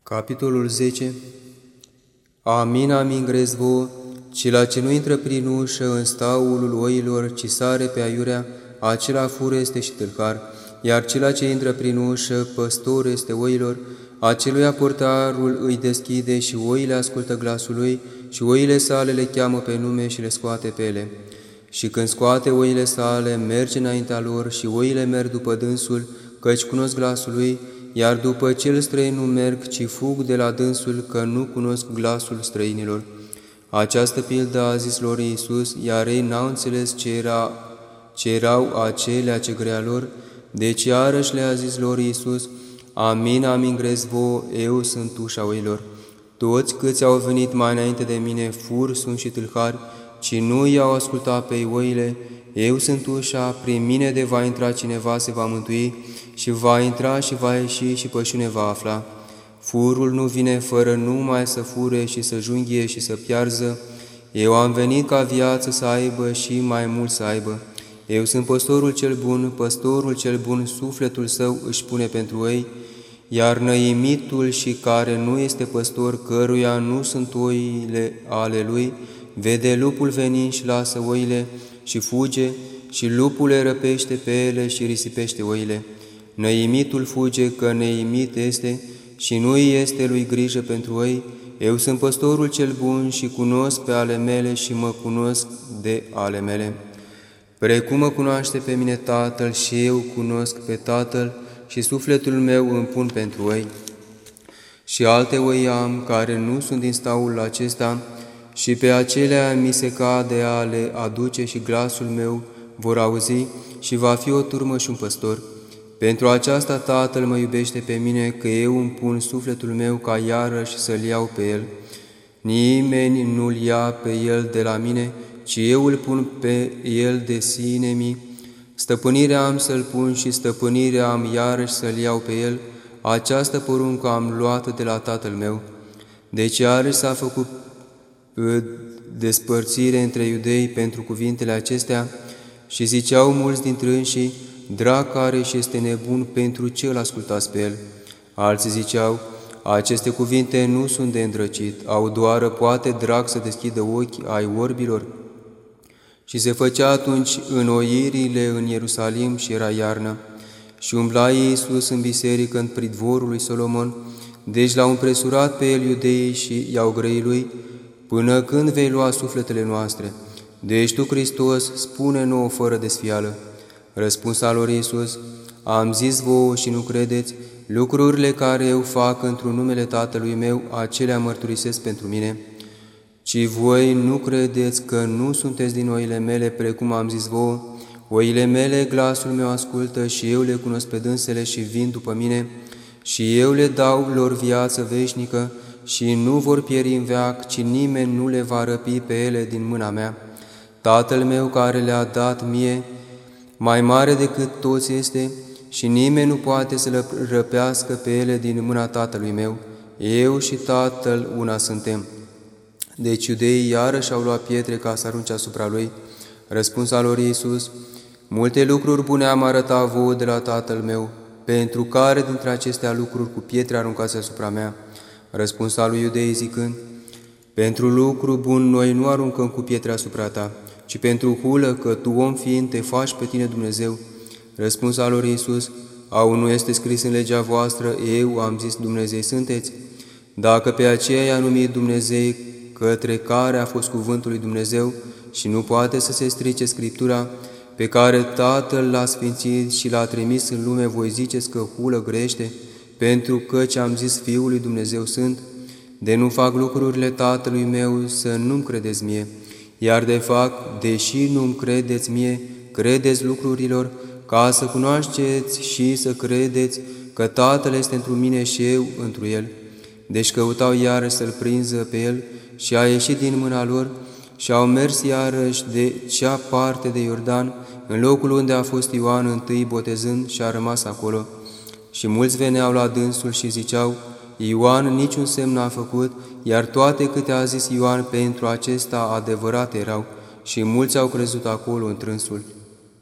Capitolul 10. Amin, amin, grez vouă, cela ce nu intră prin ușă în staulul oilor, ci sare pe aiurea, acela fură este și tâlhar, iar cela ce intră prin ușă, păstor este oilor, aceluia portarul îi deschide și oile ascultă glasul lui și oile sale le cheamă pe nume și le scoate pe ele. Și când scoate oile sale, merge înaintea lor și oile merg după dânsul, căci cunosc glasul lui, iar după cel străin nu merg, ci fug de la dânsul, că nu cunosc glasul străinilor. Această pildă a zis lor Iisus, iar ei n-au înțeles ce erau acelea ce grea lor, deci iarăși le-a zis lor Iisus, amin, amin, grez vouă, eu sunt ușa oilor. Toți câți au venit mai înainte de mine fur sunt și tâlhari, ci nu i-au ascultat pe oile. Eu sunt ușa, prin mine de va intra cineva se va mântui și va intra și va ieși și pășune va afla. Furul nu vine fără numai să fure și să junghie și să piarză. Eu am venit ca viață să aibă și mai mult să aibă. Eu sunt păstorul cel bun sufletul său își pune pentru ei, iar năimitul și care nu este păstor, căruia nu sunt oile ale lui, vede lupul venind și lasă oile și fuge, și lupul le răpește pe ele și risipește oile. Năimitul fuge, că neimit este și nu este lui grijă pentru ei. Eu sunt păstorul cel bun și cunosc pe ale mele și mă cunosc de ale mele. Precum mă cunoaște pe mine Tatăl și eu cunosc pe Tatăl și sufletul meu îmi pun pentru ei. Și alte oi am care nu sunt din staul acesta și pe acelea mi se cade a le aduce și glasul meu vor auzi și va fi o turmă și un păstor. Pentru aceasta Tatăl mă iubește pe mine, că eu îmi pun sufletul meu ca iarăși să-l iau pe el. Nimeni nu-l ia pe el de la mine, ci eu îl pun pe el de sine-mi. Stăpânirea am să-l pun și stăpânirea am iarăși să-l iau pe el. Această poruncă am luat de la Tatăl meu. Deci iarăși s-a făcut despărțire între iudei pentru cuvintele acestea și ziceau mulți dintre înșii, drac are și este nebun, pentru ce îl ascultați pe el? Alții ziceau, aceste cuvinte nu sunt de îndrăcit, au doar poate drac să deschidă ochii ai orbilor? Și se făcea atunci înnoirile în Ierusalim și era iarnă. Și umbla Iisus în biserică în pridvorul lui Solomon, deci l-au împresurat pe el iudeii și i-au grăit lui, până când vei lua sufletele noastre? Deci tu, Hristos, spune nouă fără de sfială. Răspunsa lor Iisus, am zis vouă și nu credeți, lucrurile care eu fac într-un numele Tatălui meu, acelea mărturisesc pentru mine. Ci voi nu credeți că nu sunteți din oile mele, precum am zis vouă. Oile mele glasul meu ascultă și eu le cunosc pe dânsele și vin după mine, și eu le dau lor viață veșnică și nu vor pieri în veac, ci nimeni nu le va răpi pe ele din mâna mea. Tatăl meu care le-a dat mie, mai mare decât toți este, și nimeni nu poate să le răpească pe ele din mâna Tatălui meu. Eu și Tatăl una suntem. Deci iudeii iarăși au luat pietre ca să arunce asupra lui. Răspunsa lor Iisus, multe lucruri bune am arătat vouă de la Tatăl meu, pentru care dintre acestea lucruri cu pietre aruncați asupra mea? Răspunsa lui iudeii zicând, pentru lucru bun noi nu aruncăm cu pietre asupra ta, ci pentru hulă, că tu, om fiind, te faci pe tine Dumnezeu. Răspunsa lor Iisus, au nu este scris în legea voastră, eu am zis Dumnezei sunteți? Dacă pe aceea i-a numit Dumnezei, către care a fost cuvântul lui Dumnezeu, și nu poate să se strice Scriptura, pe care Tatăl l-a sfințit și l-a trimis în lume, voi ziceți că hulă grește, pentru că ce am zis Fiul lui Dumnezeu sunt, de nu fac lucrurile Tatălui meu să nu-mi credeți mie, iar de fac, deși nu-mi credeți mie, credeți lucrurilor, ca să cunoașteți și să credeți că Tatăl este întru mine și eu întru El. Deci căutau iarăși să-L prinză pe El și a ieșit din mâna lor și au mers iarăși de cea parte de Iordan, în locul unde a fost Ioan întâi botezând și a rămas acolo. Și mulți veneau la dânsul și ziceau, Ioan niciun semn n-a făcut, iar toate câte a zis Ioan pentru acesta adevărate erau, și mulți au crezut acolo în trânsul.